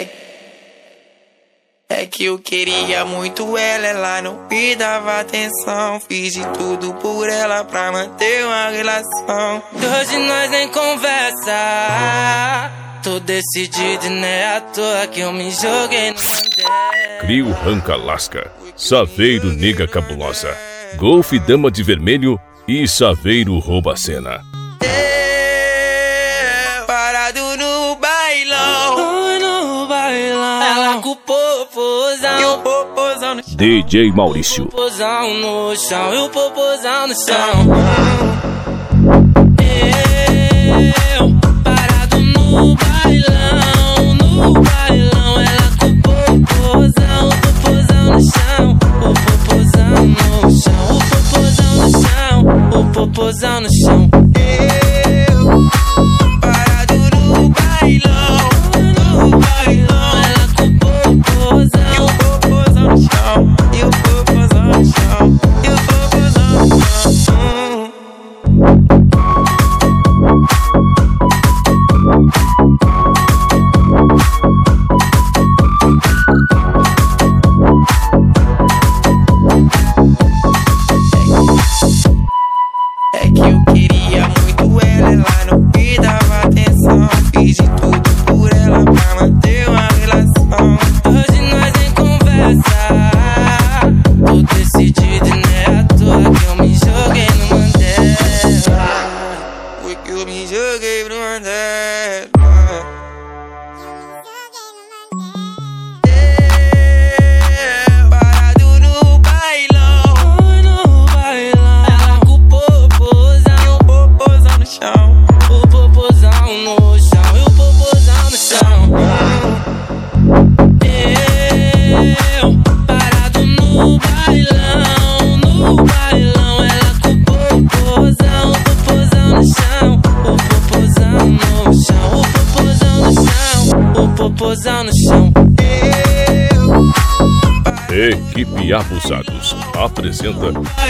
É que eu queria muito ela não me dava atenção. Fiz de tudo por ela pra manter uma relação. E hoje nós nem conversa. Tô decidido e não é à toa que eu me joguei no Mandé. Crio Ranca Lasca, Saveiro Nega Cabulosa, Golfe Dama de Vermelho e Saveiro Rouba Cena. Parado no bailão, No bailão, ela com o popozão e o popozão no chão. DJ Maurício. O popozão no chão, e o popozão no chão. Eu, parado no bailão, ela com o popozão no chão. O popozão no chão, o popozão no chão, o popozão no chão. Parado no bailão, ela com o popozão no chão. E o popozão no chão, e o popozão no chão. É que eu queria muito ela não me dava atenção. Fiz de tudo por ela pra manter uma relação. Hoje nós nem conversa. Tô decidido e não é à toa que eu me joguei no Mandela. Foi que eu me joguei pro Mandela. Parado no bailão, Ela com o popozão no chão. O popozão no chão, e o popozão no chão. Eu, parado no bailão, ela com o popozão no chão. O popozão no chão, o popozão no chão, o popozão no chão. Equipe Abusados apresenta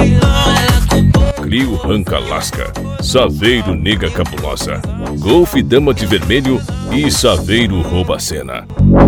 Crio Ranca Lasca, Saveiro Nega Cabulosa, Golfe Dama de Vermelho e Saveiro Rouba Cena.